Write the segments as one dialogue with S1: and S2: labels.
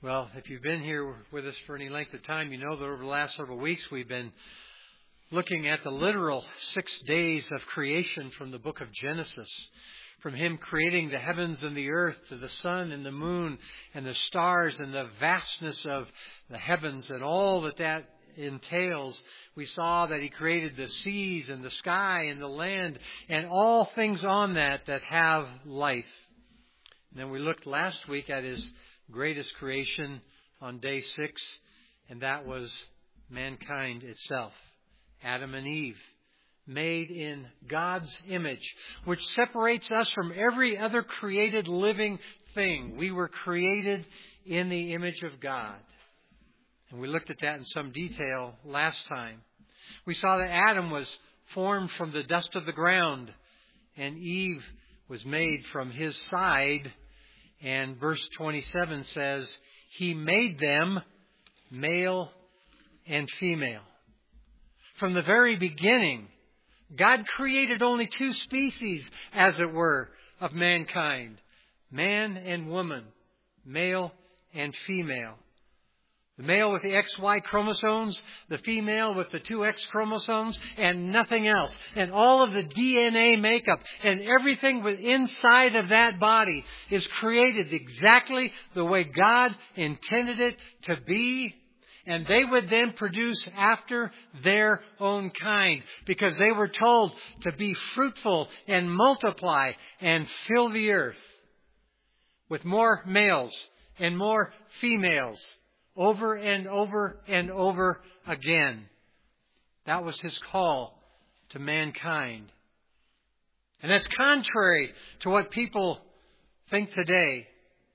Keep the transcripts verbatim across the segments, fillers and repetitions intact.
S1: Well, if you've been here with us for any length of time, you know that over the last several weeks we've been looking at the literal six days of creation from the book of Genesis. From Him creating the heavens and the earth to the sun and the moon and the stars and the vastness of the heavens and all that that entails. We saw that He created the seas and the sky and the land and all things on that that have life. And then we looked last week at His greatest creation on day six, and that was mankind itself, Adam and Eve, made in God's image, which separates us from every other created living thing. We were created in the image of God. And we looked at that in some detail last time. We saw that Adam was formed from the dust of the ground, and Eve was made from his side. And verse twenty-seven says, He made them male and female. From the very beginning, God created only two species, as it were, of mankind. Man and woman, male and female. The male with the X Y chromosomes, the female with the two X chromosomes, and nothing else. And all of the D N A makeup and everything inside of that body is created exactly the way God intended it to be. And they would then produce after their own kind, because they were told to be fruitful and multiply and fill the earth with more males and more females. Over and over and over again. That was His call to mankind. And that's contrary to what people think today.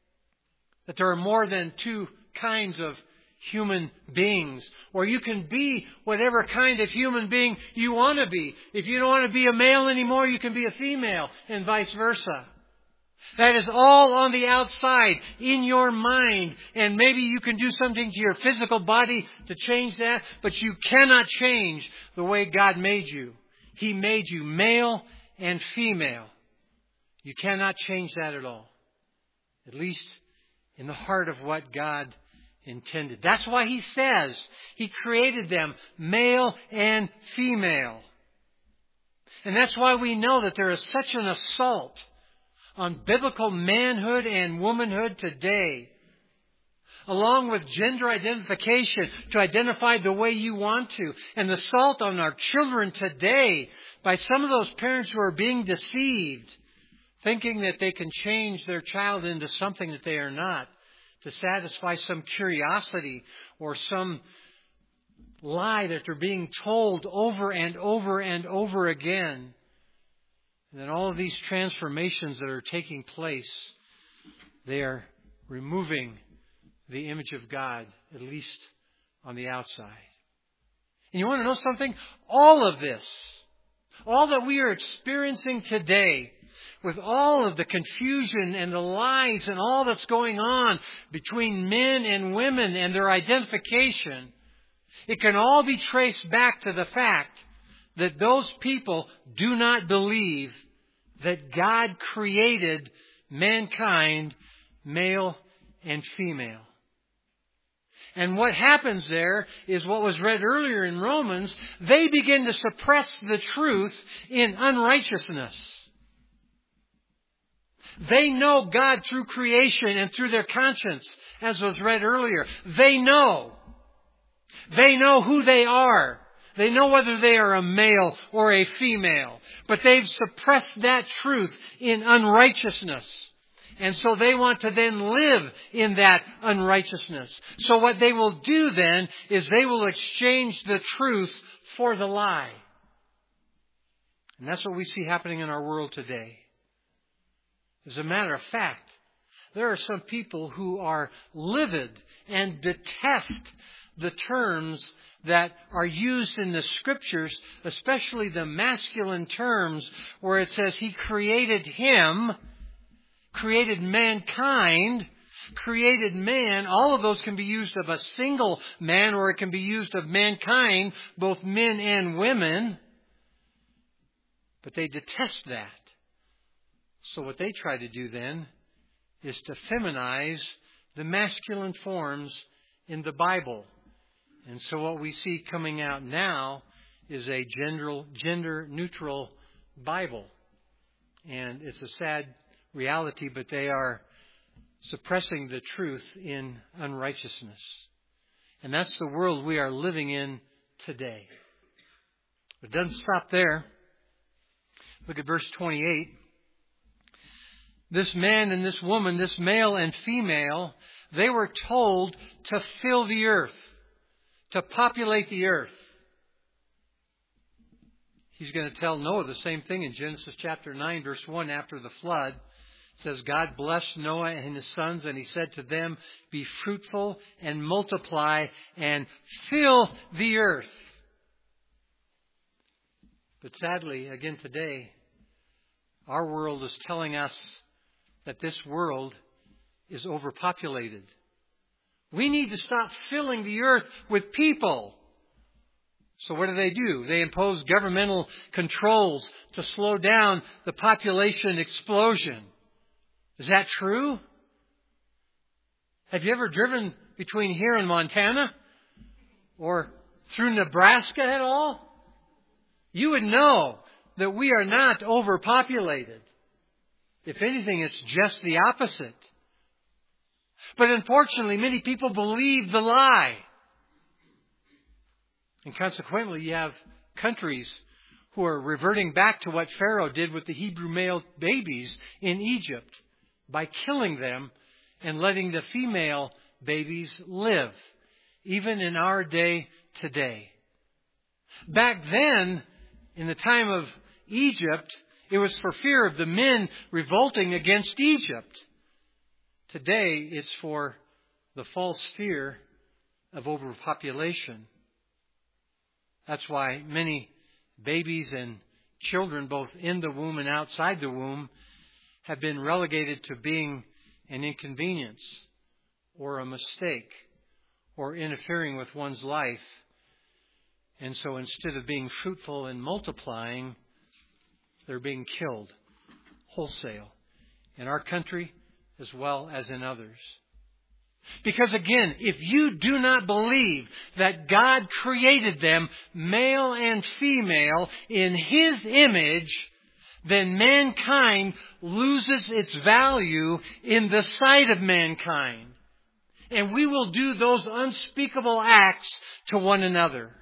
S1: That there are more than two kinds of human beings. Or you can be whatever kind of human being you want to be. If you don't want to be a male anymore, you can be a female, and vice versa. That is all on the outside, in your mind. And maybe you can do something to your physical body to change that, but you cannot change the way God made you. He made you male and female. You cannot change that at all. At least in the heart of what God intended. That's why He says He created them male and female. And that's why we know that there is such an assault on biblical manhood and womanhood today, along with gender identification to identify the way you want to, and the assault on our children today by some of those parents who are being deceived, thinking that they can change their child into something that they are not, to satisfy some curiosity or some lie that they're being told over and over and over again. And then all of these transformations that are taking place, they are removing the image of God, at least on the outside. And you want to know something? All of this, all that we are experiencing today, with all of the confusion and the lies and all that's going on between men and women and their identification, it can all be traced back to the fact that those people do not believe that God created mankind male and female. And what happens there is what was read earlier in Romans. They begin to suppress the truth in unrighteousness. They know God through creation and through their conscience, as was read earlier. They know. They know who they are. They know whether they are a male or a female. But they've suppressed that truth in unrighteousness. And so they want to then live in that unrighteousness. So what they will do then is they will exchange the truth for the lie. And that's what we see happening in our world today. As a matter of fact, there are some people who are livid and detest the terms that are used in the Scriptures, especially the masculine terms where it says He created him, created mankind, created man. All of those can be used of a single man, or it can be used of mankind, both men and women. But they detest that. So what they try to do then is to feminize the masculine forms in the Bible. And so what we see coming out now is a gender, gender-neutral Bible. And it's a sad reality, but they are suppressing the truth in unrighteousness. And that's the world we are living in today. But it doesn't stop there. Look at verse twenty-eight. This man and this woman, this male and female, they were told to fill the earth, to populate the earth. He's going to tell Noah the same thing in Genesis chapter nine, verse one, after the flood. It says, God blessed Noah and his sons, and he said to them, be fruitful and multiply and fill the earth. But sadly, again today, our world is telling us that this world is overpopulated. We need to stop filling the earth with people. So what do they do? They impose governmental controls to slow down the population explosion. Is that true? Have you ever driven between here and Montana? Or through Nebraska at all? You would know that we are not overpopulated. If anything, it's just the opposite. But unfortunately, many people believe the lie. And consequently, you have countries who are reverting back to what Pharaoh did with the Hebrew male babies in Egypt by killing them and letting the female babies live, even in our day today. Back then, in the time of Egypt, it was for fear of the men revolting against Egypt. Today, it's for the false fear of overpopulation. That's why many babies and children, both in the womb and outside the womb, have been relegated to being an inconvenience or a mistake or interfering with one's life. And so instead of being fruitful and multiplying, they're being killed wholesale in our country as well as in others. Because again, if you do not believe that God created them male and female in His image, then mankind loses its value in the sight of mankind. And we will do those unspeakable acts to one another.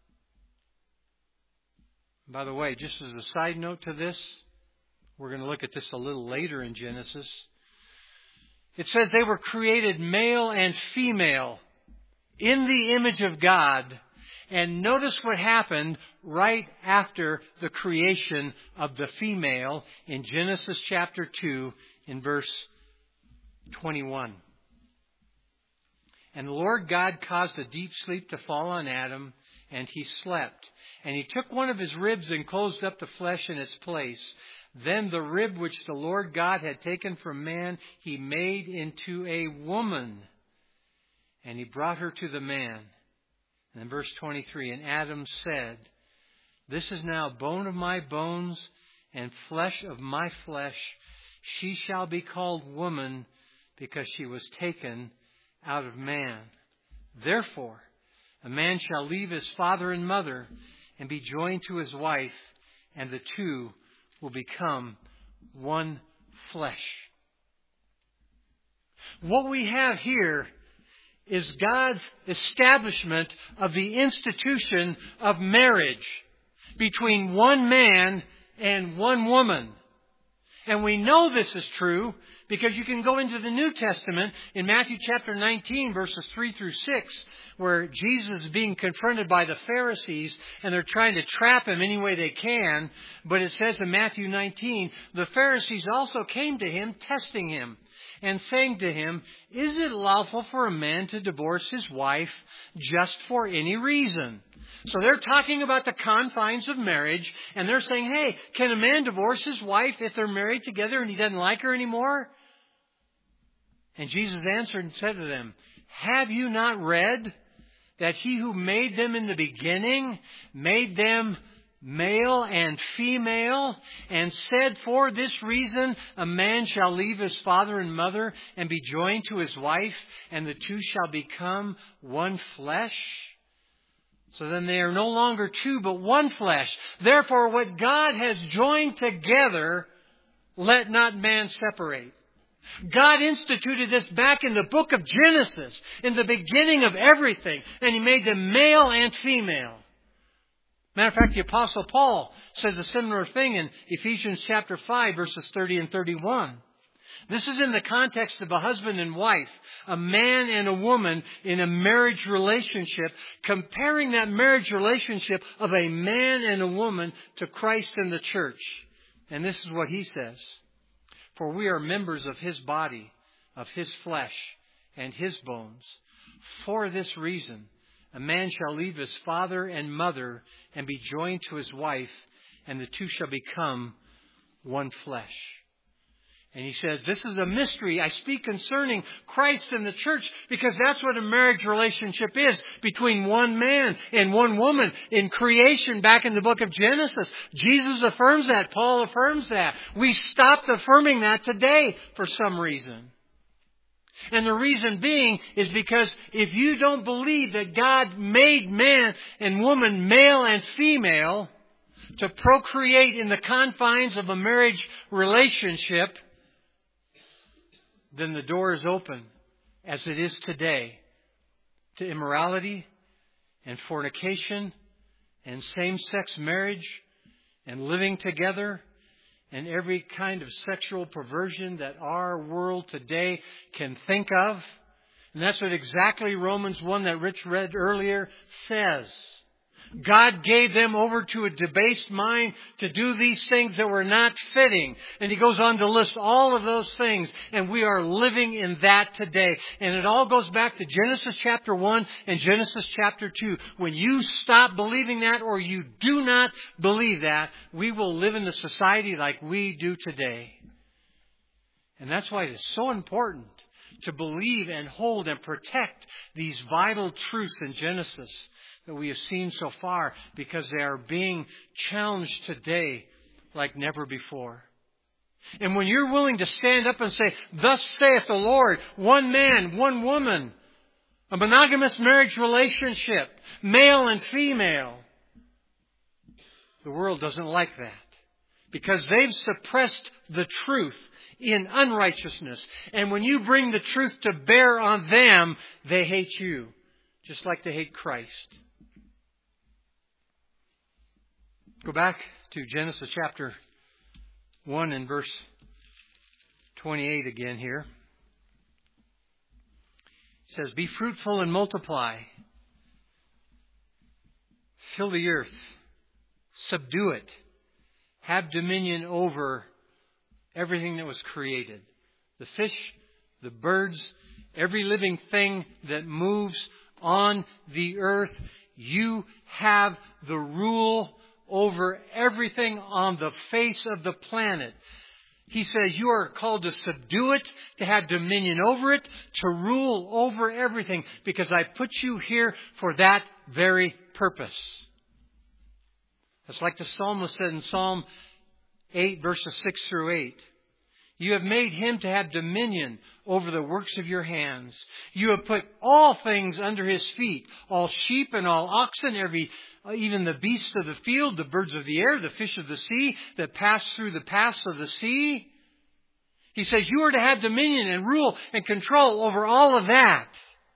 S1: By the way, just as a side note to this, we're going to look at this a little later in Genesis. It says they were created male and female in the image of God. And notice what happened right after the creation of the female in Genesis chapter two in verse twenty-one. And the Lord God caused a deep sleep to fall on Adam, and he slept. And he took one of his ribs and closed up the flesh in its place. Then the rib which the Lord God had taken from man, he made into a woman. And he brought her to the man. And in verse twenty-three, and Adam said, this is now bone of my bones and flesh of my flesh. She shall be called woman because she was taken out of man. Therefore, a man shall leave his father and mother and be joined to his wife, and the two will become one flesh. What we have here is God's establishment of the institution of marriage between one man and one woman. And we know this is true because you can go into the New Testament in Matthew chapter nineteen, verses three through six, where Jesus is being confronted by the Pharisees and they're trying to trap him any way they can. But it says in Matthew nineteen, the Pharisees also came to him, testing him and saying to him, is it lawful for a man to divorce his wife just for any reason? So they're talking about the confines of marriage, and they're saying, hey, can a man divorce his wife if they're married together and he doesn't like her anymore? And Jesus answered and said to them, have you not read that he who made them in the beginning made them male and female, and said, for this reason a man shall leave his father and mother and be joined to his wife, and the two shall become one flesh. So then they are no longer two, but one flesh. Therefore, what God has joined together, let not man separate. God instituted this back in the book of Genesis, in the beginning of everything, and He made them male and female. Matter of fact, the Apostle Paul says a similar thing in Ephesians chapter five, verses thirty and thirty-one. This is in the context of a husband and wife, a man and a woman in a marriage relationship, comparing that marriage relationship of a man and a woman to Christ and the church. And this is what he says. For we are members of His body, of His flesh, and His bones. For this reason, a man shall leave his father and mother and be joined to his wife, and the two shall become one flesh. And he says, this is a mystery. I speak concerning Christ and the church because that's what a marriage relationship is, between one man and one woman in creation back in the book of Genesis. Jesus affirms that. Paul affirms that. We stopped affirming that today for some reason. And the reason being is because if you don't believe that God made man and woman, male and female, to procreate in the confines of a marriage relationship, then the door is open, as it is today, to immorality and fornication and same-sex marriage and living together and every kind of sexual perversion that our world today can think of. And that's what exactly Romans one that Rich read earlier says. God gave them over to a debased mind to do these things that were not fitting. And He goes on to list all of those things. And we are living in that today. And it all goes back to Genesis chapter one and Genesis chapter two. When you stop believing that, or you do not believe that, we will live in a society like we do today. And that's why it is so important to believe and hold and protect these vital truths in Genesis that we have seen so far, because they are being challenged today like never before. And when you're willing to stand up and say, thus saith the Lord, one man, one woman, a monogamous marriage relationship, male and female, the world doesn't like that, because they've suppressed the truth in unrighteousness. And when you bring the truth to bear on them, they hate you, just like they hate Christ. Go back to Genesis chapter one and verse twenty-eight again here. It says, be fruitful and multiply. Fill the earth. Subdue it. Have dominion over everything that was created. The fish, the birds, every living thing that moves on the earth. You have the rule over everything on the face of the planet. He says you are called to subdue it, to have dominion over it, to rule over everything, because I put you here for that very purpose. That's like the psalmist said in Psalm eight, verses six through eight. You have made Him to have dominion over the works of your hands. You have put all things under His feet, all sheep and all oxen, every even the beasts of the field, the birds of the air, the fish of the sea that pass through the paths of the sea. He says you are to have dominion and rule and control over all of that.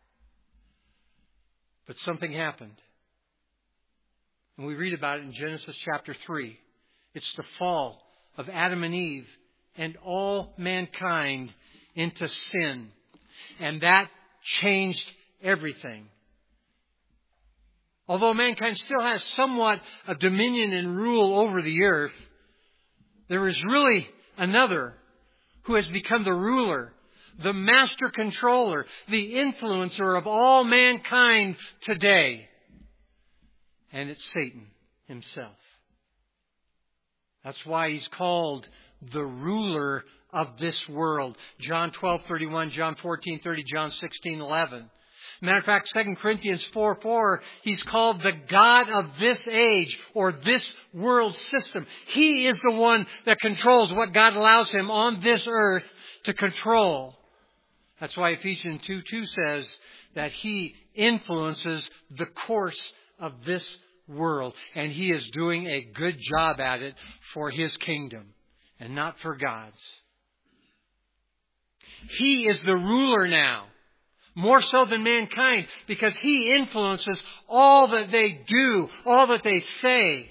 S1: But something happened. And we read about it in Genesis chapter three. It's the fall of Adam and Eve and all mankind into sin. And that changed everything. Although mankind still has somewhat of dominion and rule over the earth, there is really another who has become the ruler, the master controller, the influencer of all mankind today. And it's Satan himself. That's why he's called the ruler of this world. John twelve thirty-one, John fourteen thirty, John sixteen eleven. Matter of fact, Second Corinthians four four, He's called the God of this age or this world system. He is the one that controls what God allows Him on this earth to control. That's why Ephesians two two says that He influences the course of this world. And He is doing a good job at it for His kingdom and not for God's. He is the ruler now. More so than mankind, because He influences all that they do, all that they say.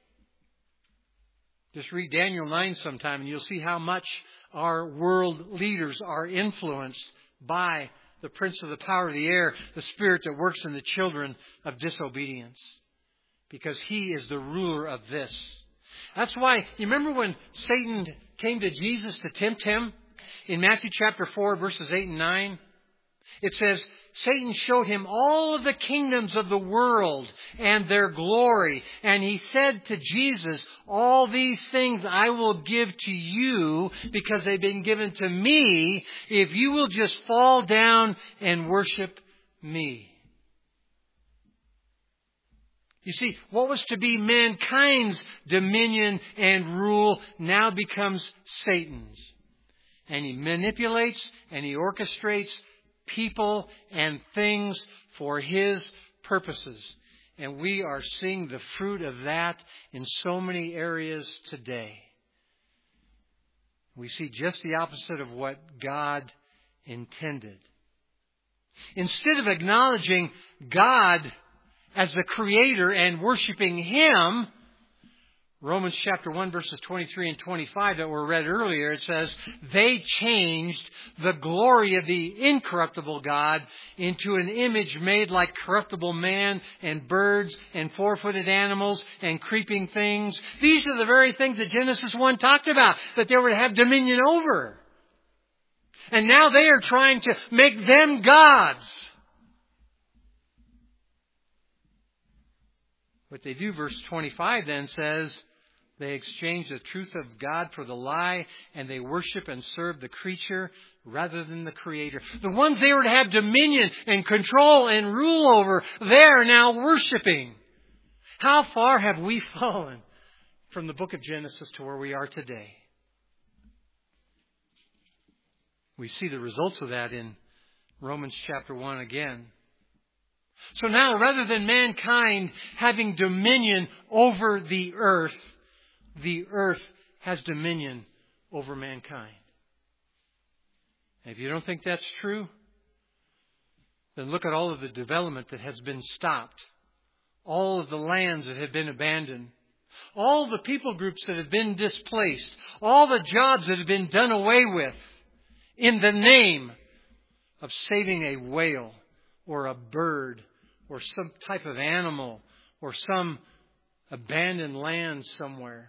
S1: Just read Daniel nine sometime and you'll see how much our world leaders are influenced by the prince of the power of the air, the spirit that works in the children of disobedience. Because he is the ruler of this. That's why, you remember when Satan came to Jesus to tempt Him? In Matthew chapter four, verses eight and nine. It says, Satan showed him all of the kingdoms of the world and their glory. And he said to Jesus, all these things I will give to you because they've been given to me if you will just fall down and worship me. You see, what was to be mankind's dominion and rule now becomes Satan's. And he manipulates and he orchestrates people and things for his purposes. And we are seeing the fruit of that in so many areas today. We see just the opposite of what God intended. Instead of acknowledging God as the Creator and worshiping Him, Romans chapter one verses twenty-three and twenty-five that were read earlier, it says, they changed the glory of the incorruptible God into an image made like corruptible man and birds and four-footed animals and creeping things. These are the very things that Genesis one talked about, that they were to have dominion over. And now they are trying to make them gods. What they do, verse twenty-five then says, they exchange the truth of God for the lie, and they worship and serve the creature rather than the Creator. The ones they were to have dominion and control and rule over, they are now worshiping. How far have we fallen from the book of Genesis to where we are today? We see the results of that in Romans chapter one again. So now, rather than mankind having dominion over the earth, the earth has dominion over mankind. And if you don't think that's true, then look at all of the development that has been stopped. All of the lands that have been abandoned. All the people groups that have been displaced. All the jobs that have been done away with in the name of saving a whale or a bird or some type of animal or some abandoned land somewhere.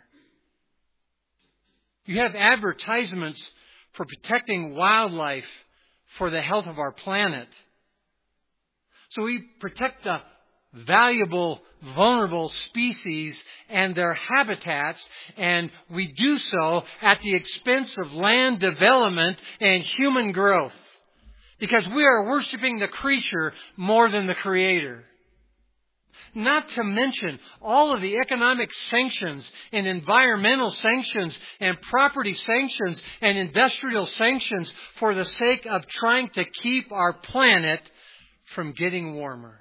S1: You have advertisements for protecting wildlife for the health of our planet. So we protect the valuable, vulnerable species and their habitats, and we do so at the expense of land development and human growth. Because we are worshiping the creature more than the Creator. Not to mention all of the economic sanctions and environmental sanctions and property sanctions and industrial sanctions for the sake of trying to keep our planet from getting warmer.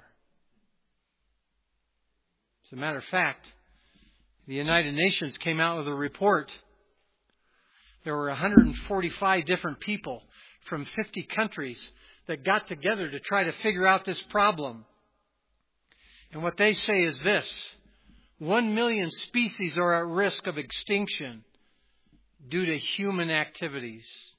S1: As a matter of fact, the United Nations came out with a report. There were one hundred forty-five different people from fifty countries that got together to try to figure out this problem. And what they say is this: one million species are at risk of extinction due to human activities.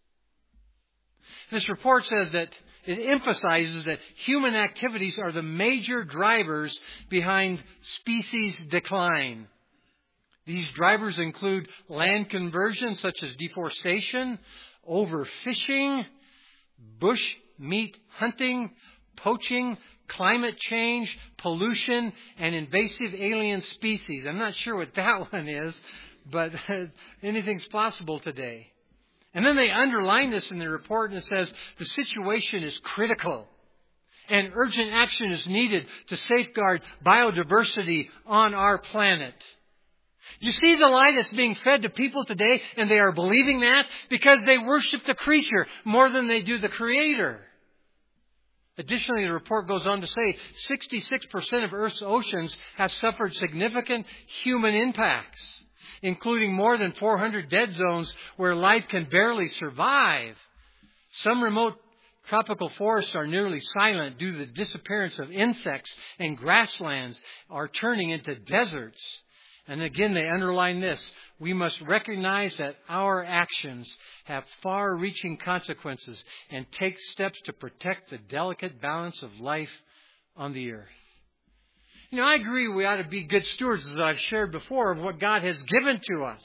S1: This report says that it emphasizes that human activities are the major drivers behind species decline. These drivers include land conversion, such as deforestation, overfishing, bush meat hunting, poaching, climate change, pollution, and invasive alien species. I'm not sure what that one is, but anything's possible today. And then they underline this in the report, and it says the situation is critical. And urgent action is needed to safeguard biodiversity on our planet. Do you see the lie that's being fed to people today, and they are believing that because they worship the creature more than they do the Creator? Additionally, the report goes on to say sixty-six percent of Earth's oceans have suffered significant human impacts, including more than four hundred dead zones where life can barely survive. Some remote tropical forests are nearly silent due to the disappearance of insects, and grasslands are turning into deserts. And again, they underline this. We must recognize that our actions have far-reaching consequences and take steps to protect the delicate balance of life on the earth. You know, I agree we ought to be good stewards, as I've shared before, of what God has given to us.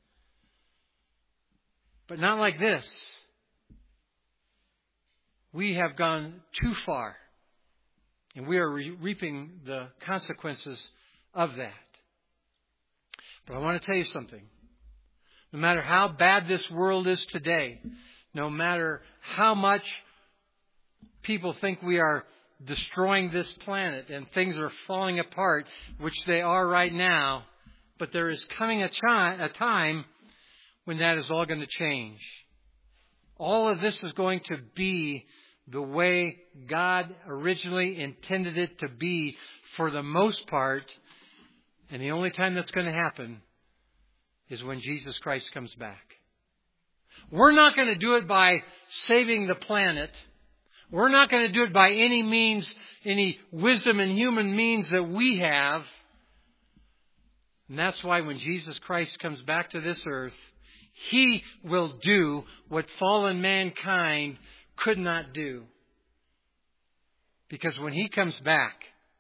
S1: But not like this. We have gone too far, and we are re- reaping the consequences of that. But I want to tell you something. No matter how bad this world is today, no matter how much people think we are destroying this planet and things are falling apart, which they are right now, but there is coming a, chi- a time when that is all going to change. All of this is going to be the way God originally intended it to be for the most part. And the only time that's going to happen is when Jesus Christ comes back. We're not going to do it by saving the planet. We're not going to do it by any means, any wisdom and human means that we have. And that's why when Jesus Christ comes back to this earth, He will do what fallen mankind could not do. Because when He comes back,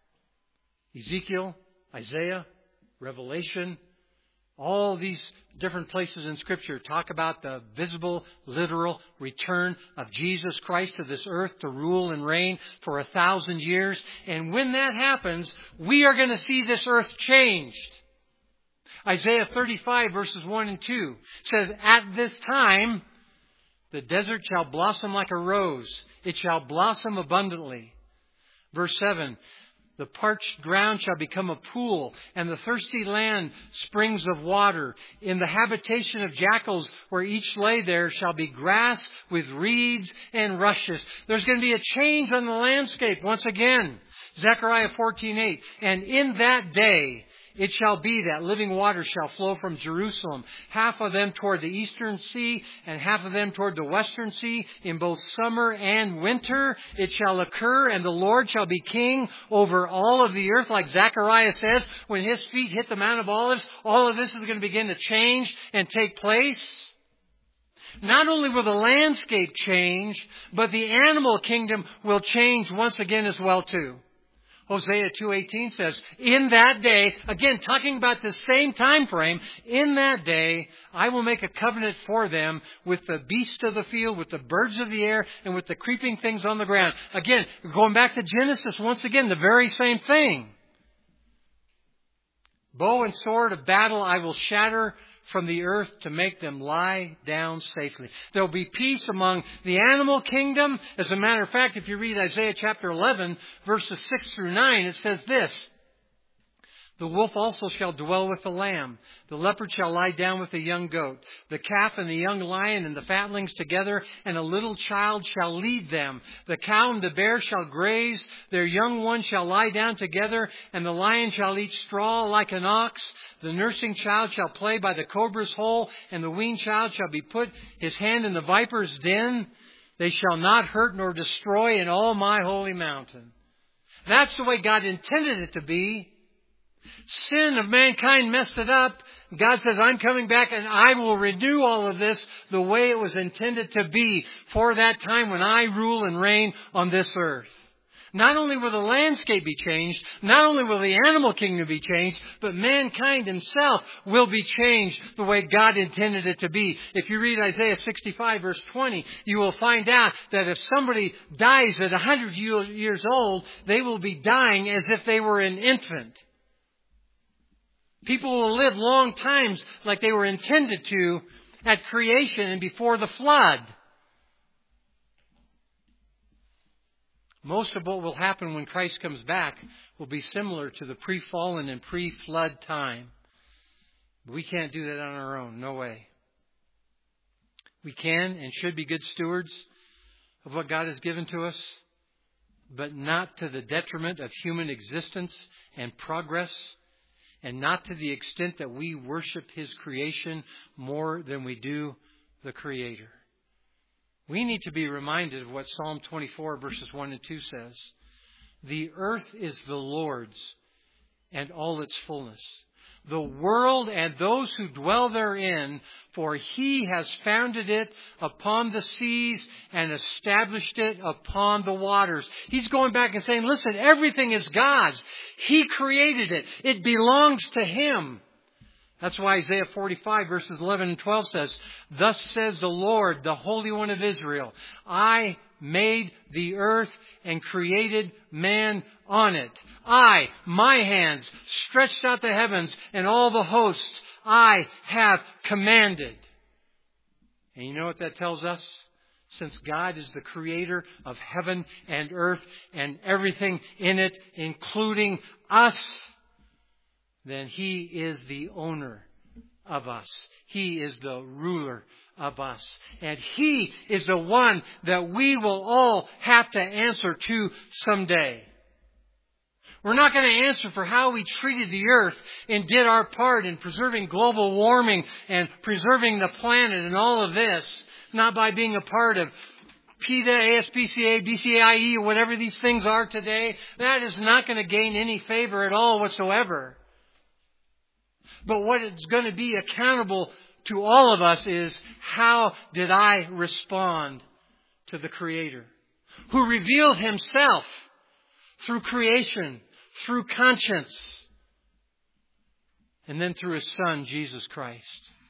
S1: Ezekiel, Isaiah, Revelation, all these different places in Scripture talk about the visible, literal return of Jesus Christ to this earth to rule and reign for a thousand years. And when that happens, we are going to see this earth changed. Isaiah thirty-five verses one and two says, "At this time, the desert shall blossom like a rose. It shall blossom abundantly." Verse seven, "The parched ground shall become a pool, and the thirsty land springs of water. In the habitation of jackals, where each lay there, shall be grass with reeds and rushes." There's going to be a change on the landscape once again. Zechariah fourteen eight, "And in that day it shall be that living waters shall flow from Jerusalem, half of them toward the eastern sea and half of them toward the western sea, in both summer and winter. It shall occur, and the Lord shall be king over all of the earth." Like Zechariah says, when His feet hit the Mount of Olives, all of this is going to begin to change and take place. Not only will the landscape change, but the animal kingdom will change once again as well too. Hosea two eighteen says, "In that day," again talking about the same time frame, "in that day I will make a covenant for them with the beasts of the field, with the birds of the air, and with the creeping things on the ground." Again, going back to Genesis once again, the very same thing. "Bow and sword of battle I will shatter from the earth to make them lie down safely." There will be peace among the animal kingdom. As a matter of fact, if you read Isaiah chapter eleven, verses six through nine, it says this, "The wolf also shall dwell with the lamb. The leopard shall lie down with the young goat. The calf and the young lion and the fatlings together, and a little child shall lead them. The cow and the bear shall graze. Their young ones shall lie down together, and the lion shall eat straw like an ox. The nursing child shall play by the cobra's hole, and the weaned child shall be put his hand in the viper's den. They shall not hurt nor destroy in all my holy mountain." That's the way God intended it to be. Sin of mankind messed it up. God says, "I'm coming back and I will renew all of this the way it was intended to be for that time when I rule and reign on this earth." Not only will the landscape be changed, not only will the animal kingdom be changed, but mankind himself will be changed the way God intended it to be. If you read Isaiah sixty-five verse twenty, you will find out that if somebody dies at one hundred years old, they will be dying as if they were an infant. People will live long times like they were intended to at creation and before the flood. Most of what will happen when Christ comes back will be similar to the pre-fallen and pre-flood time. We can't do that on our own. No way. We can and should be good stewards of what God has given to us, but not to the detriment of human existence and progress, and not to the extent that we worship His creation more than we do the Creator. We need to be reminded of what Psalm twenty-four verses one and two says. The earth is the Lord's and all its fullness, the world and those who dwell therein, for He has founded it upon the seas and established it upon the waters. He's going back and saying, listen, everything is God's. He created it. It belongs to Him. That's why Isaiah forty-five verses eleven and twelve says, thus says the Lord, the Holy One of Israel, I made the earth and created man on it. I, my hands, stretched out the heavens and all the hosts I have commanded. And you know what that tells us? Since God is the creator of heaven and earth and everything in it, including us, then He is the owner of us. He is the ruler of us. And He is the one that we will all have to answer to someday. We're not going to answer for how we treated the earth and did our part in preserving global warming and preserving the planet and all of this. Not by being a part of PETA, A S P C A, B C I E, whatever these things are today. That is not going to gain any favor at all whatsoever. But what is going to be accountable to all of us is, how did I respond to the Creator, who revealed Himself through creation, through conscience, and then through His Son, Jesus Christ.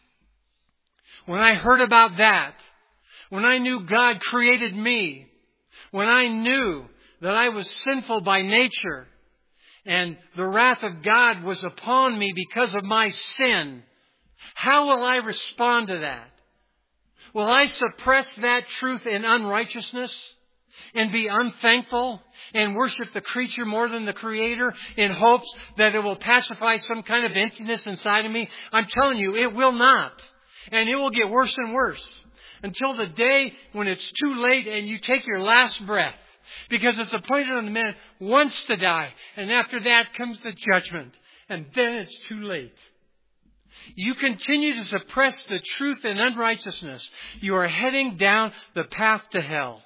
S1: When I heard about that, when I knew God created me, when I knew that I was sinful by nature, and the wrath of God was upon me because of my sin, how will I respond to that? Will I suppress that truth in unrighteousness and be unthankful and worship the creature more than the Creator in hopes that it will pacify some kind of emptiness inside of me? I'm telling you, it will not. And it will get worse and worse until the day when it's too late and you take your last breath. Because it's appointed on the man once to die. And after that comes the judgment. And then it's too late. You continue to suppress the truth in unrighteousness, you are heading down the path to hell.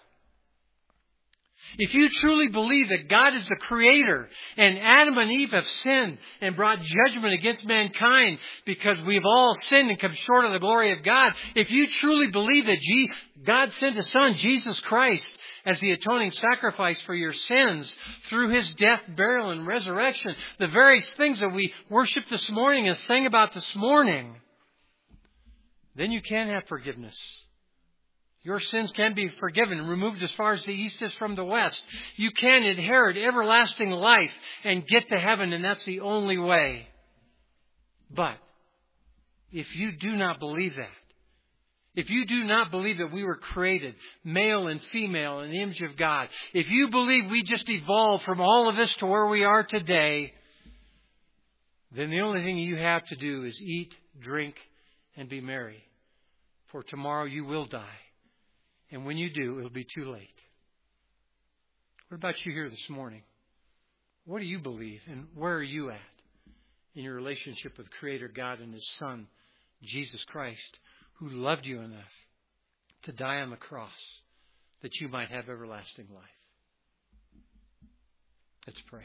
S1: If you truly believe that God is the Creator and Adam and Eve have sinned and brought judgment against mankind because we've all sinned and come short of the glory of God, if you truly believe that God sent His Son, Jesus Christ, as the atoning sacrifice for your sins through His death, burial, and resurrection, the very things that we worshiped this morning and sang about this morning, then you can have forgiveness. Your sins can be forgiven and removed as far as the east is from the west. You can inherit everlasting life and get to heaven, and that's the only way. But if you do not believe that, if you do not believe that we were created male and female in the image of God, if you believe we just evolved from all of this to where we are today, then the only thing you have to do is eat, drink, and be merry. For tomorrow you will die. And when you do, it'll be too late. What about you here this morning? What do you believe, and where are you at in your relationship with Creator God and His Son, Jesus Christ, who loved you enough to die on the cross that you might have everlasting life? Let's pray.